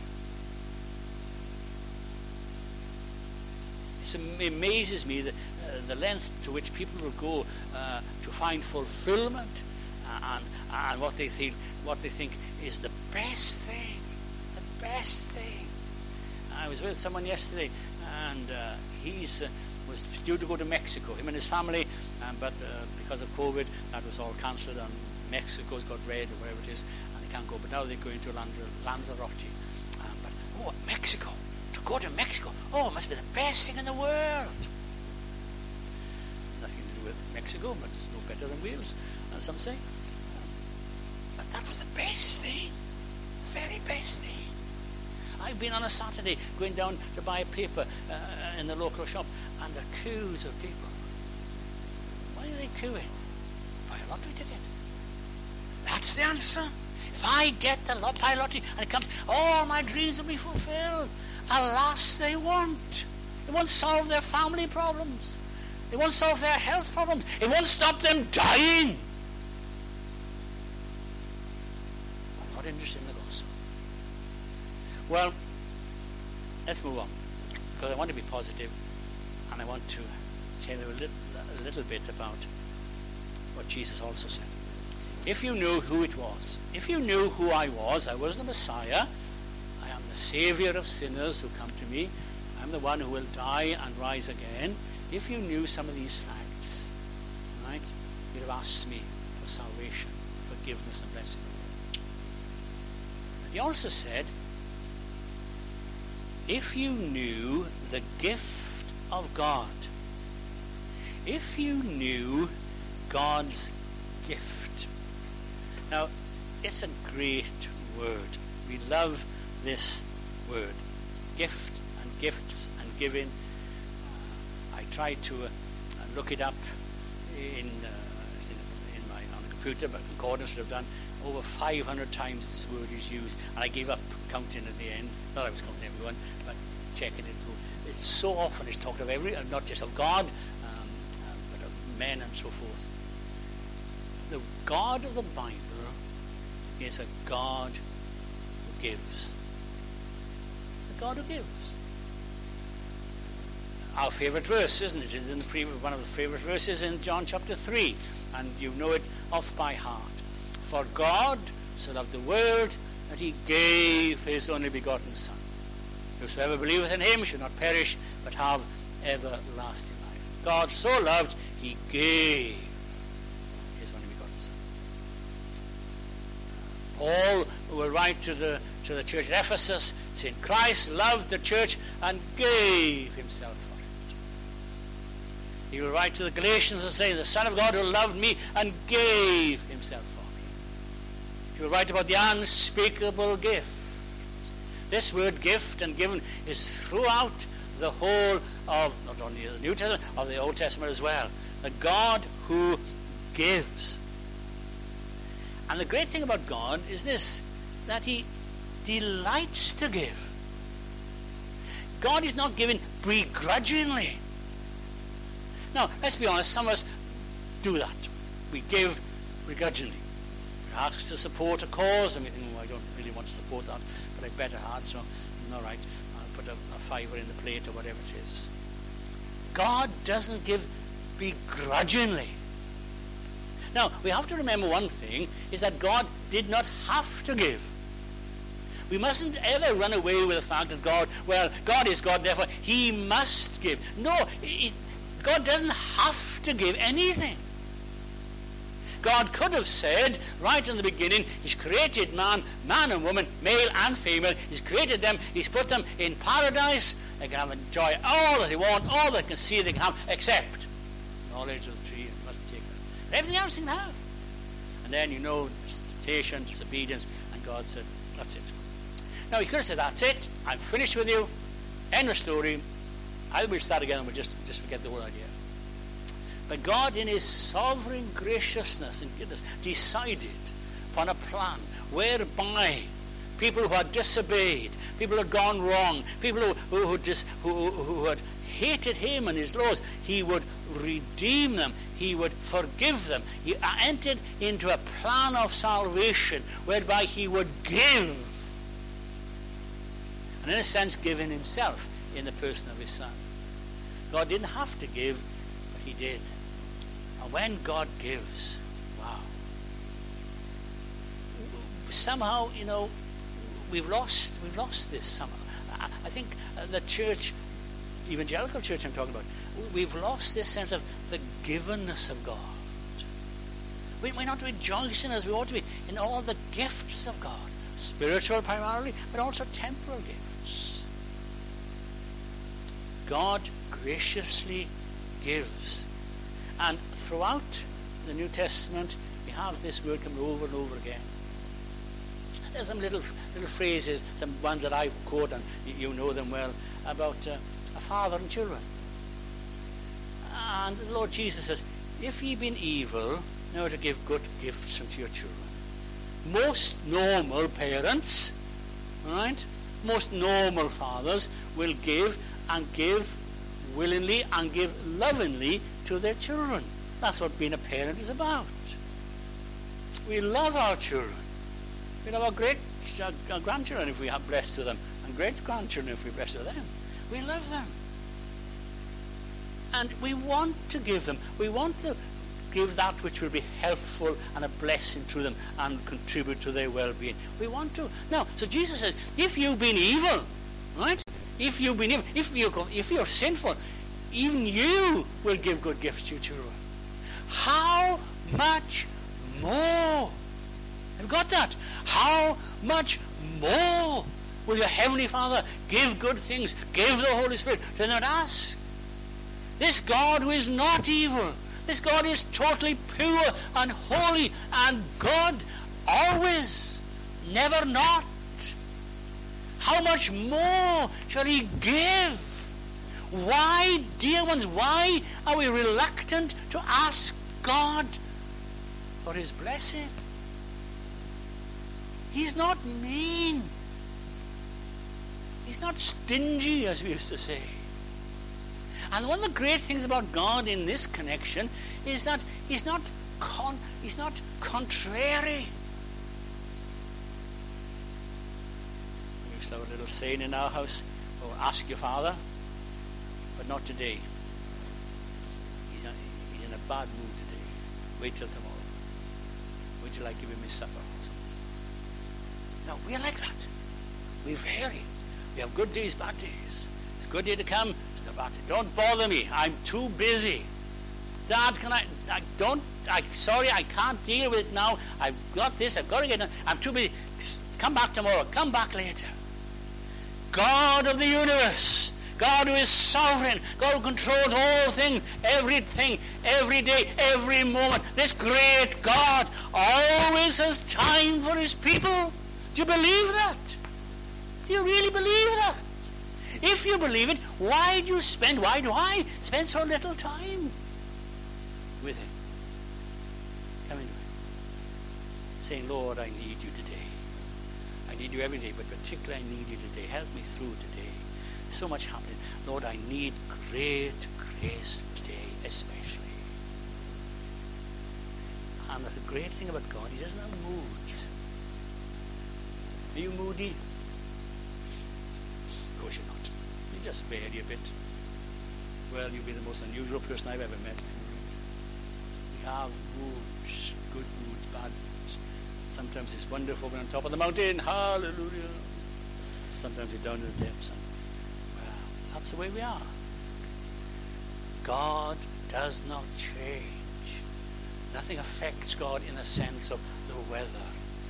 It's, it amazes me that, uh, the length to which people will go uh, to find fulfillment and, and what they think what they think is the best thing. The best thing. I was with someone yesterday, and uh, he's uh, was due to go to Mexico, him and his family, um, but uh, because of COVID, that was all cancelled, and Mexico's got red or whatever it is, and they can't go. But now they're going to Lanzarote. Um, but oh, Mexico! To go to Mexico, oh, it must be the best thing in the world. Nothing to do with Mexico, but it's no better than Wales, as some say. Um, but that was the best thing, the very best thing. I've been on a Saturday going down to buy a paper uh, in the local shop, and the queues of people. Why are they queuing? Buy a lottery ticket. That's the answer. If I get the lot, buy a lottery and it comes, all my dreams will be fulfilled. Alas, they won't. It won't solve their family problems. It won't solve their health problems. It won't stop them dying. I'm not interested in the gospel. Well, let's move on, because I want to be positive, and I want to tell you a little, a little bit about what Jesus also said. If you knew who it was, if you knew who I was, I was the Messiah, I am the Savior of sinners who come to me, I'm the one who will die and rise again. If you knew some of these facts, right, you'd have asked me for salvation, forgiveness and blessing. But he also said, if you knew the gift of God, if you knew God's gift. Now, it's a great word. We love this word. Gift and gifts and giving. Uh, I tried to uh, look it up in, uh, in, in my on the computer, but Gordon should have done. Over five hundred times this word is used, and I gave up counting at the end. Not I was counting everyone, but checking it through. It's so often it's talked of every, not just of God, um, uh, but of men and so forth. The God of the Bible is a God who gives. It's a God who gives. Our favourite verse, isn't it? It's in the previous, one of the favourite verses in John chapter three, and you know it off by heart. For God so loved the world that he gave his only begotten Son. Whosoever believeth in him should not perish, but have everlasting life. God so loved, he gave his only begotten Son. Paul will write to the to the church at Ephesus, saying, Christ loved the church and gave himself for it. He will write to the Galatians and say, the Son of God who loved me and gave himself for me. He will write about the unspeakable gift. This word gift and given is throughout the whole of, not only the New Testament, of the Old Testament as well. The God who gives. And the great thing about God is this, that he delights to give. God is not giving begrudgingly. Now, let's be honest, some of us do that. We give begrudgingly. We're asked to support a cause, and we think, oh, I don't really want to support that, but I better hard, so all right, I'll put a, a fiver in the plate or whatever it is. God doesn't give begrudgingly. Now, we have to remember one thing, is that God did not have to give. We mustn't ever run away with the fact that God, well, God is God, therefore he must give. No, it, God doesn't have to give anything. God could have said, right in the beginning, he's created man, man and woman, male and female. He's created them, he's put them in paradise. They can have enjoy all that they want, all they can see they can have, except knowledge of the tree. You mustn't take that. But everything else they can have. And then you know, it's temptation, disobedience, and God said, that's it. Now, he could have said, that's it, I'm finished with you, end of story. I will start again and we'll just, just forget the whole idea. But God, in his sovereign graciousness and goodness, decided upon a plan whereby people who had disobeyed, people who had gone wrong, people who, who, who, dis, who, who had hated him and his laws, he would redeem them. He would forgive them. He entered into a plan of salvation whereby he would give. And in a sense, give in himself in the person of his Son. God didn't have to give, but he did. And when God gives, wow. Somehow, you know, we've lost, we've lost this somehow. I think the church, evangelical church I'm talking about, we've lost this sense of the givenness of God. We're not rejoicing as we ought to be in all the gifts of God, spiritual primarily, but also temporal gifts. God graciously gives. And throughout the New Testament, we have this word come over and over again. There's some little little phrases, some ones that I quote, and you know them well, about uh, a father and children. And the Lord Jesus says, if ye been evil, know to give good gifts unto your children. Most normal parents, right, most normal fathers will give and give willingly and give lovingly to their children. That's what being a parent is about. We love our children. We love our great our grandchildren if we have blessed with them, and great grandchildren if we're blessed with them. We love them. And we want to give them. We want to give that which will be helpful and a blessing to them and contribute to their well-being. We want to. Now, so Jesus says, if you've been evil, right? If you've been evil, if you're, if you're sinful, even you will give good gifts to your children. How much more? Have you got that? How much more will your Heavenly Father give good things, give the Holy Spirit? Do not ask. This God who is not evil, this God is totally pure and holy and God always, never not. How much more shall he give? Why, dear ones, why are we reluctant to ask God for his blessing? He's not mean. He's not stingy, as we used to say. And one of the great things about God in this connection is that he's not con- he's not contrary. We used to have a little saying in our house, oh, ask your father, but not today. He's, a, he's in a bad mood today. Wait till tomorrow. Wait till I give him his supper or something. No, we are like that. We vary. We have good days, bad days. It's a good day to come. It's a bad day. Don't bother me. I'm too busy. Dad, can I? I don't. I sorry, I can't deal with it now. I've got this. I've got to get it. I'm too busy. Come back tomorrow. Come back later. God of the universe, God who is sovereign, God who controls all things, everything, every day, every moment. This great God always has time for his people. Do you believe that? Do you really believe that? If you believe it, why do you spend, why do I spend so little time with him? Coming to him. Saying, Lord, I need you today. I need you every day, but particularly I need you today. Help me through today. So much happening. Lord, I need great grace today, especially. And the great thing about God, he doesn't have moods. Are you moody? Of course you're not. You just vary a bit. Well, you'll be the most unusual person I've ever met. We have moods, good moods, bad moods. Sometimes it's wonderful when on top of the mountain, hallelujah. Sometimes you're down in the depths. And, well, that's the way we are. God does not change. Nothing affects God in the sense of the weather.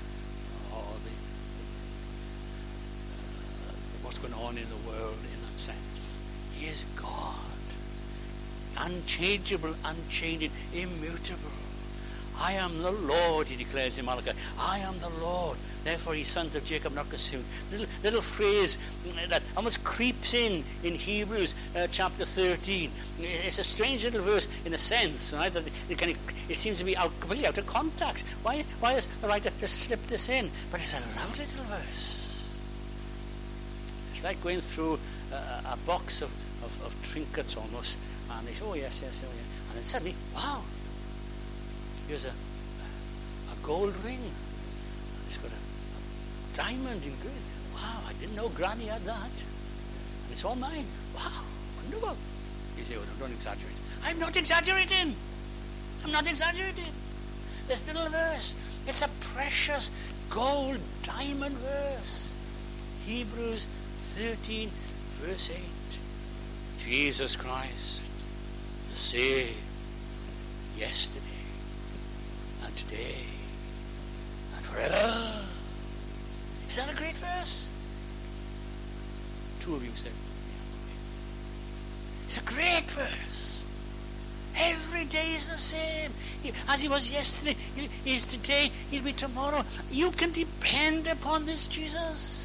What's going on in the world in that sense. He is God. Unchangeable, unchanging, immutable. I am the Lord, he declares in Malachi. I am the Lord. Therefore, ye sons of Jacob not consumed. Little, little phrase that almost creeps in in Hebrews uh, chapter thirteen. It's a strange little verse in a sense, right? That it, can, it seems to be out, completely out of context. Why, why has the writer just slipped this in? But it's a lovely little verse. It's like going through a, a box of, of, of trinkets almost, And they say, oh, yes, yes, oh, yeah. And then suddenly, wow, here's a, a gold ring. And it's got a, a diamond in green. Wow, I didn't know Granny had that. And it's all mine. Wow, wonderful. You say, oh, no, don't exaggerate. I'm not exaggerating. I'm not exaggerating. This little verse, it's a precious gold diamond verse. Hebrews thirteen, verse eight. Jesus Christ, the same yesterday and today and forever. Is that a great verse? Two of you said, yeah. It's a great verse. Every day is the same. As he was yesterday, he is today, he'll be tomorrow. You can depend upon this Jesus.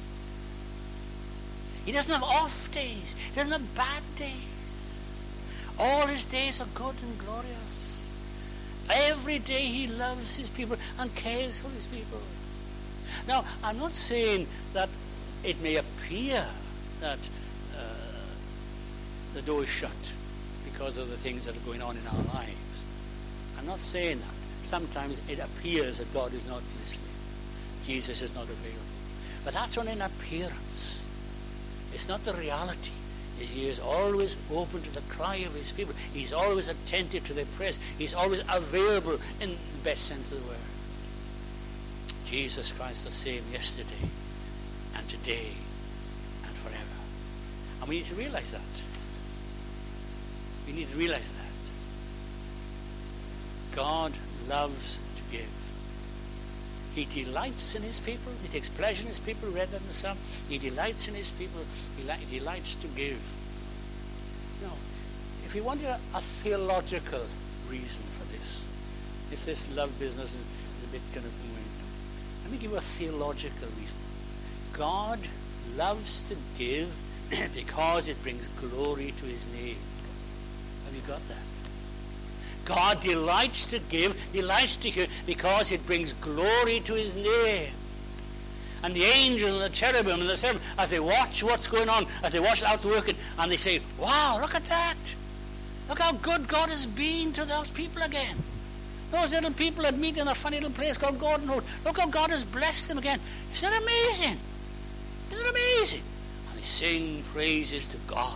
He doesn't have off days. He doesn't have bad days. All his days are good and glorious. Every day he loves his people and cares for his people. Now, I'm not saying that it may appear that uh, the door is shut because of the things that are going on in our lives. I'm not saying that. Sometimes it appears that God is not listening. Jesus is not available. But that's only an appearance. It's not the reality. He is always open to the cry of his people. He's always attentive to their prayers. He's always available in the best sense of the word. Jesus Christ the same yesterday and today and forever. And we need to realize that. We need to realize that. God loves to give. He delights in his people. He takes pleasure in his people. Read that in the Psalm. He delights in his people. He, li- he delights to give. Now, if you wanted a, a theological reason for this, if this love business is, is a bit kind of, let me give you a theological reason. God loves to give because it brings glory to his name. Have you got that? God delights to give, delights to hear, because it brings glory to his name. And the angel and the cherubim and the seraphim, as they watch what's going on, as they watch it out working, and they say, wow, look at that. Look how good God has been to those people again. Those little people that meet in a funny little place called Gordon Road. Look how God has blessed them again. Isn't that amazing? Isn't it amazing? And they sing praises to God.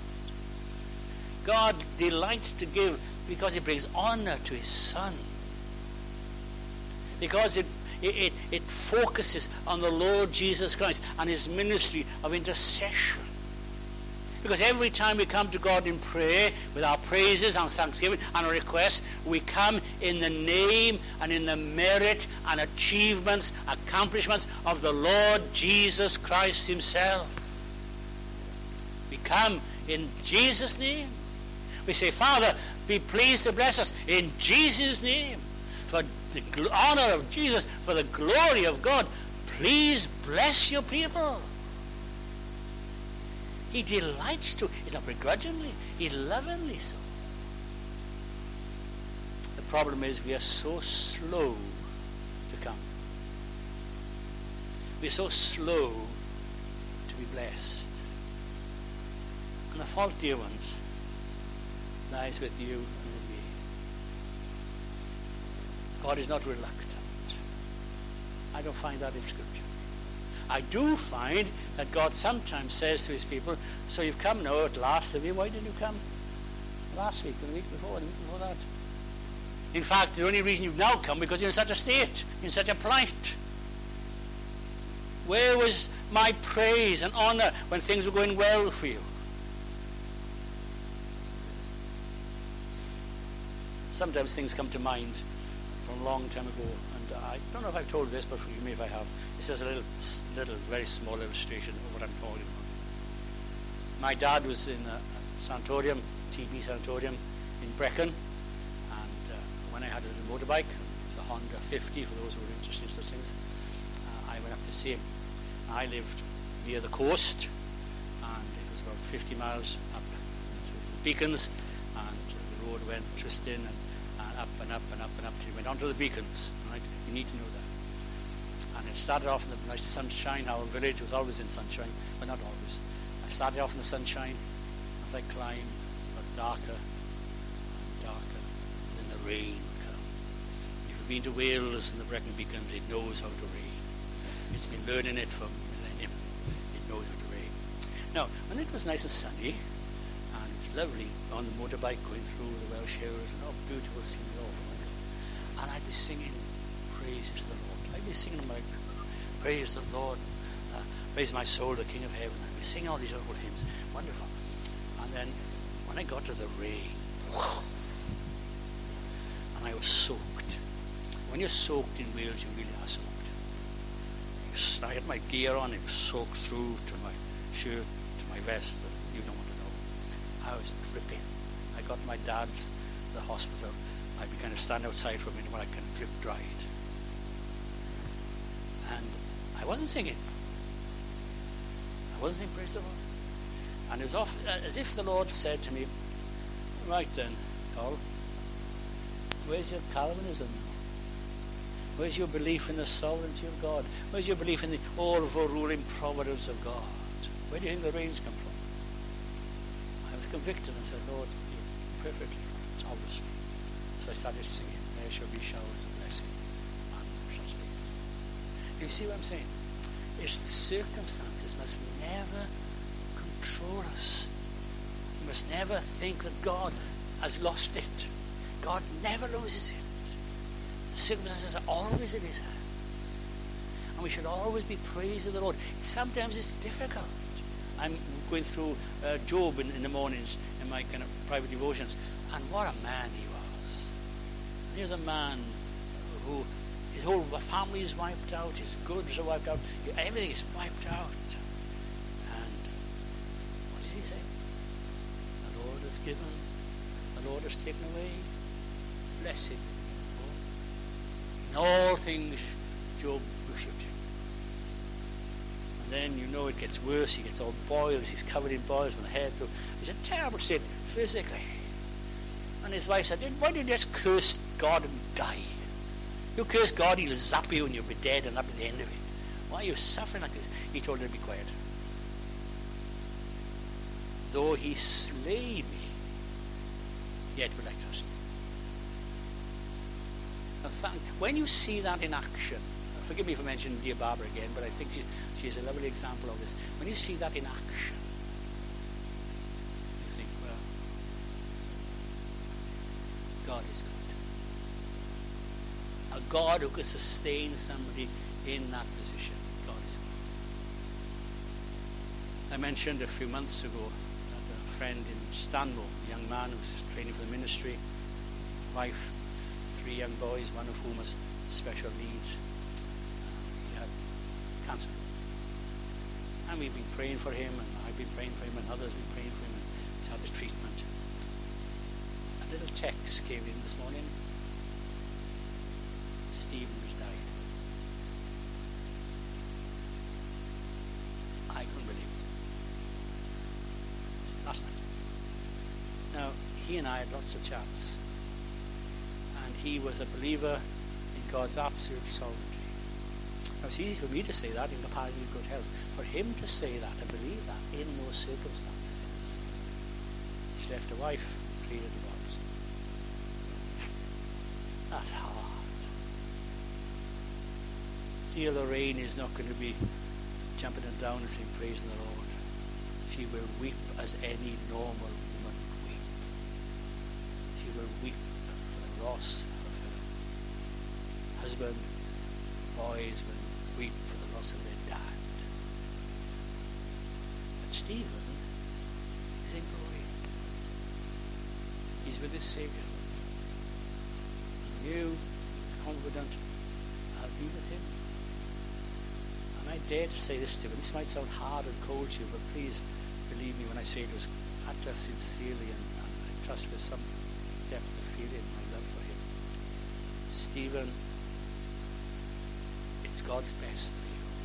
God delights to give because it brings honor to his Son. Because it, it, it, it focuses on the Lord Jesus Christ and his ministry of intercession. Because every time we come to God in prayer with our praises and thanksgiving and our requests, we come in the name and in the merit and achievements, accomplishments of the Lord Jesus Christ himself. We come in Jesus' name. We say, Father, be pleased to bless us in Jesus' name. For the honor of Jesus, for the glory of God, please bless your people. He delights to. It's not begrudgingly. He lovingly so. The problem is we are so slow to come. We're so slow to be blessed. And the fault, dear ones, lies with you and with me. God is not reluctant. I don't find that in Scripture. I do find that God sometimes says to his people, so you've come now at last, have you? Why didn't you come last week, or the week before, the week before that? In fact, the only reason you've now come because you're in such a state, in such a plight. Where was my praise and honor when things were going well for you? Sometimes things come to mind from a long time ago, and I don't know if I've told this, but forgive me if I have. This is a little, little, very small illustration of what I'm talking about. My dad was in a sanatorium, T B sanatorium in Brecon, and uh, when I had a little motorbike, it was a Honda fifty, for those who are interested in such things, uh, I went up to see him. I lived near the coast, and it was about fifty miles up to Beacons, and the road went twisting and And up and up and up and up till you went onto the Beacons, right? You need to know that. And it started off in the nice sunshine. Our village was always in sunshine, but not always. I started off in the sunshine. As I climbed, about darker and darker, and then the rain would come. If you've been to Wales and the Brecon Beacons, it knows how to rain. It's been learning it for millennium. It knows how to rain. Now, when it was nice and sunny, and it was lovely on the motorbike going through the Welsh hills, and oh, beautiful scenery all around it, and I'd be singing praises to the Lord. I'd be singing my praise the Lord, uh, praise my soul, the King of Heaven. I'd be singing all these old hymns, wonderful. And then when I got to the rain, and I was soaked. When you're soaked in Wales, you really are soaked. I had my gear on, it was soaked through to my shirt, to my vest, and you don't want to know. I was dripping. I got my dad to the hospital. I'd be kind of stand outside for a minute when I kind of drip dried. And I wasn't singing. I wasn't saying praise the Lord. And it was off, as if the Lord said to me, right then, Carl, where's your Calvinism now? Where's your belief in the sovereignty of God? Where's your belief in the all-overruling providence of God? Where do you think the rains come from? I was convicted and said, Lord, you're perfectly right, obviously. So I started singing, there shall be showers of blessing and such things. You see what I'm saying? It's the circumstances must never control us. You must never think that God has lost it. God never loses it. The circumstances are always in his hands. And we should always be praising the Lord. Sometimes it's difficult. I'm going through uh, Job in, in the mornings in my kind of private devotions. And what a man he was. Here's a man who, his whole family is wiped out, his goods are wiped out, everything is wiped out. And what did he say? The Lord has given, the Lord has taken away. Blessed be the Lord. In all things, Job worshipped him. And then you know it gets worse. He gets all boils. He's covered in boils from the head to. He's in a terrible state physically. And his wife said, why don't you just curse God and die? You curse God, he'll zap you and you'll be dead and that'll be the end of it. Why are you suffering like this? He told her to be quiet. Though he slay me, yet will I trust him. When you see that in action, forgive me for mentioning dear Barbara again, but I think she's, she's a lovely example of this. When you see that in action, you think, well, God is good. A God who could sustain somebody in that position. God is good. I mentioned a few months ago that a friend in Stanmore, a young man who's training for the ministry, wife, three young boys, one of whom has special needs. Um, he had cancer. And we've been praying for him, and I've been praying for him, and others have been praying for him, and he's had his treatment. A little text came in this morning. Stephen has died. I couldn't believe it. Last night. Now, he and I had lots of chats. And he was a believer in God's absolute sovereignty. Now, it's easy for me to say that in comparatively good health. For him to say that and believe that in those circumstances. She left a wife, three little boys. That's hard. Dear Lorraine is not going to be jumping and down and saying, praising the Lord. She will weep as any normal woman would weep. She will weep loss of her husband. Boys will weep for the loss of their dad. But Stephen is in glory. He's with his Savior. He knew, he was confident, I'll be with him. And I dare to say this to you. This might sound hard and cold to you, but please believe me when I say it was uttered sincerely and, and I trust with some depth of feeling my love for him. Stephen, it's God's best for you.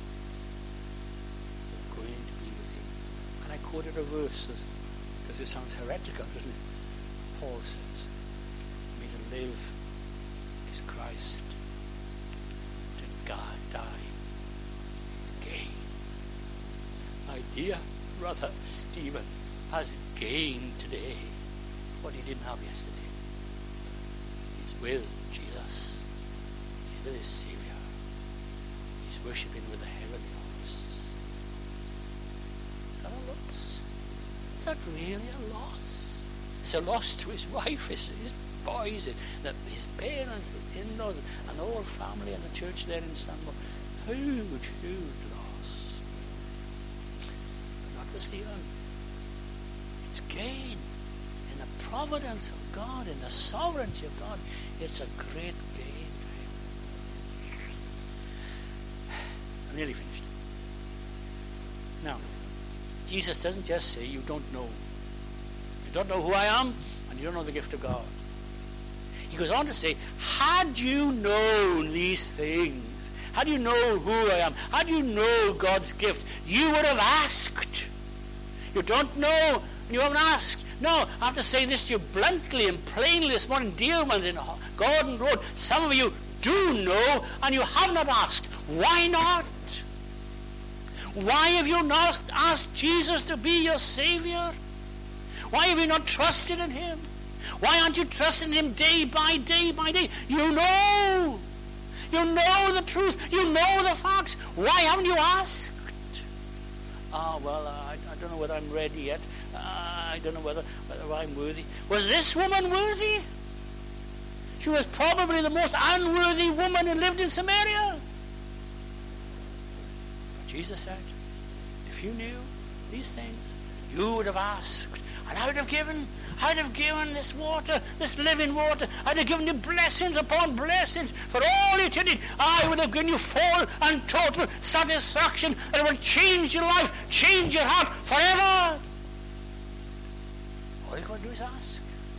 You're going to be with him. And I quoted a verse because it sounds heretical, doesn't it? Paul says, me to live is Christ, to God die is gain. My dear brother Stephen has gained today. what he didn't have yesterday. He's with Jesus. He's with his Savior. He's worshipping with the heavenly hosts. Is that a loss? Is that really a loss? It's a loss to his wife, his, his boys, his parents, his in-laws, and the whole family and the church there in Stanmore. Huge, huge loss. But not with Stephen. It's gain. In the providence of God, in the sovereignty of God, it's a great gain to him. I'm nearly finished. Now, Jesus doesn't just say, you don't know. You don't know who I am, and you don't know the gift of God. He goes on to say, had you known these things, had you know who I am, had you know God's gift, you would have asked. You don't know, and you haven't asked. No, I have to say this to you bluntly and plainly this morning, dear ones in Gordon Road. Some of you do know, and you have not asked. Why not? Why have you not asked Jesus to be your Savior? Why have you not trusted in him? Why aren't you trusting in him day by day by day? You know. You know the truth. You know the facts. Why haven't you asked? Ah, well, uh, I, I don't know whether I'm ready yet. Uh, I don't know whether, whether I'm worthy. Was this woman worthy? She was probably the most unworthy woman who lived in Samaria. But Jesus said, if you knew these things, you would have asked. And I would have given, I would have given this water, this living water. I would have given you blessings upon blessings for all eternity. I would have given you full and total satisfaction that would change your life, change your heart forever. All you've got to do is ask.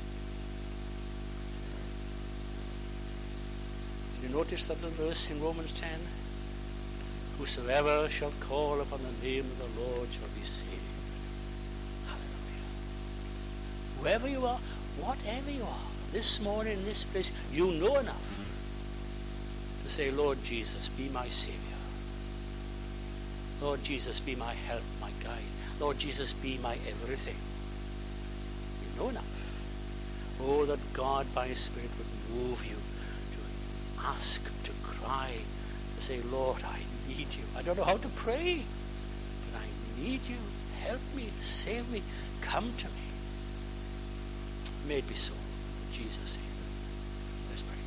Did you notice that little verse in Romans ten? Whosoever shall call upon the name of the Lord shall be saved. Whoever you are, whatever you are, this morning in this place, you know enough to say, Lord Jesus, be my Savior. Lord Jesus, be my help, my guide. Lord Jesus, be my everything. You know enough. Oh, that God by his Spirit would move you to ask, to cry, to say, Lord, I need you. I don't know how to pray, but I need you. Help me, save me, come to me. May it be so. In Jesus' name. Let's pray.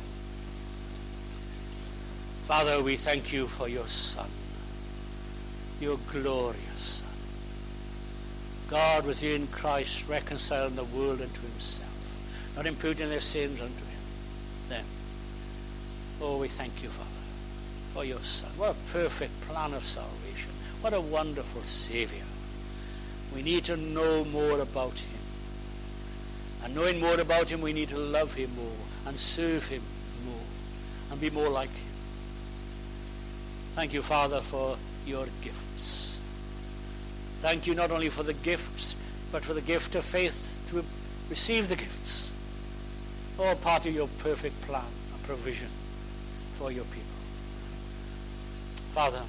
Father, we thank you for your Son, your glorious Son. God was in Christ reconciling the world unto himself, not imputing their sins unto him. Then, oh, we thank you, Father, for your Son. What a perfect plan of salvation. What a wonderful Savior. We need to know more about him. And knowing more about him, we need to love him more and serve him more and be more like him. Thank you, Father, for your gifts. Thank you not only for the gifts, but for the gift of faith to receive the gifts. All part of your perfect plan and provision for your people. Father,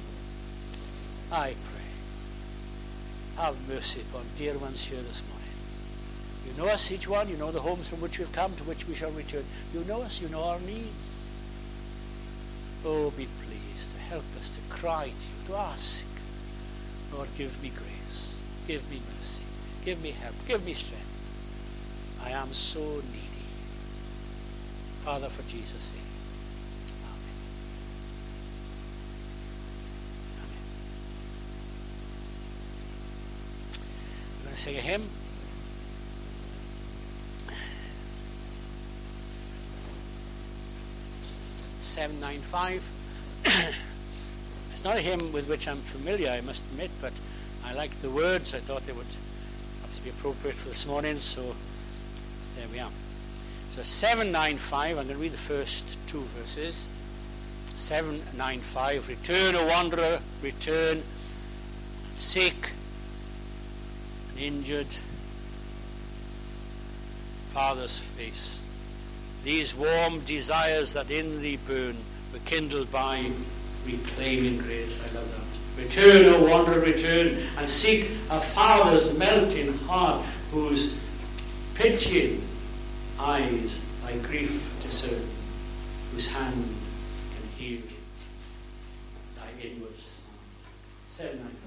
I pray, have mercy upon dear ones here this morning. You know us, each one. You know the homes from which we've come, to which we shall return. You know us. You know our needs. Oh, be pleased to help us to cry to you, to ask. Lord, give me grace. Give me mercy. Give me help. Give me strength. I am so needy. Father, for Jesus' sake. Amen. Amen. We're going to sing a hymn. seven ninety-five. It's not a hymn with which I'm familiar, I must admit, but I liked the words. I thought they would perhaps be appropriate for this morning, so there we are. So seven ninety-five, I'm going to read the first two verses. seven ninety-five, return, O wanderer, return, seek an injured father's face. These warm desires that in thee burn were kindled by reclaiming grace. I love that. Return, O wanderer, return, and seek a father's melting heart, whose pitying eyes thy grief discern, whose hand can heal thy inward sound. Seven nine.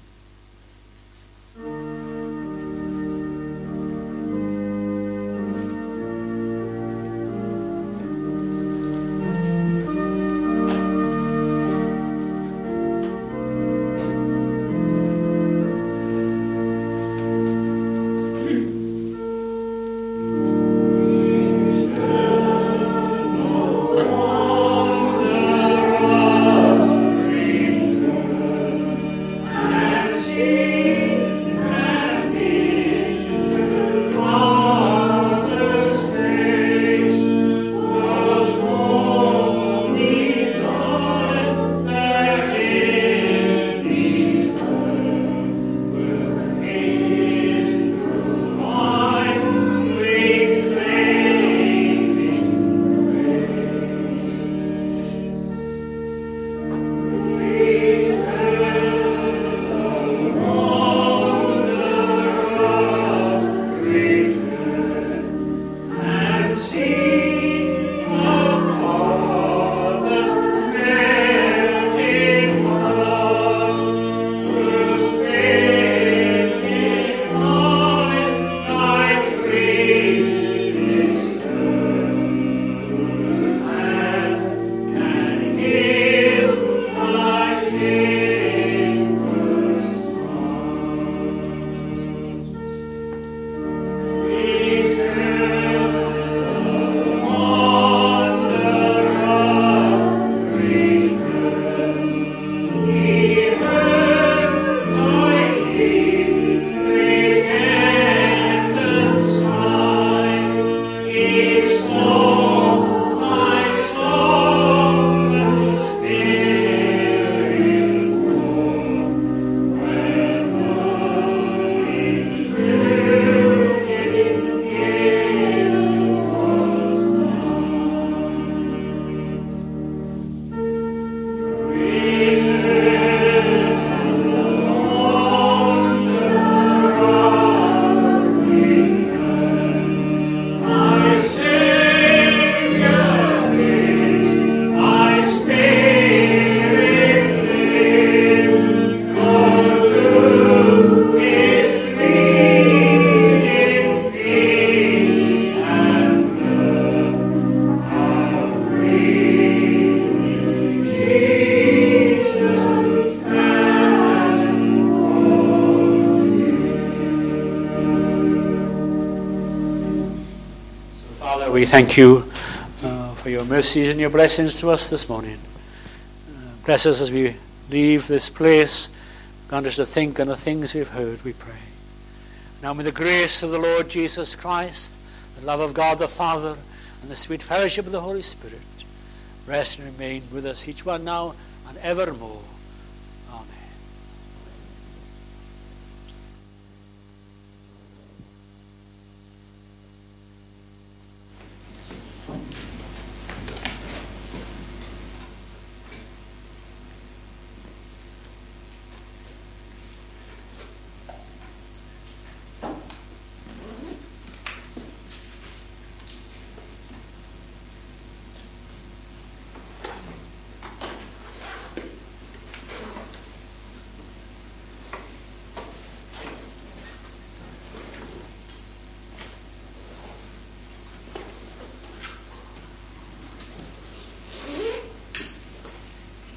We thank you uh, for your mercies and your blessings to us this morning. Uh, bless us as we leave this place. Grant us to think on the things we've heard, we pray. Now may the grace of the Lord Jesus Christ, the love of God the Father, and the sweet fellowship of the Holy Spirit rest and remain with us, each one now and evermore.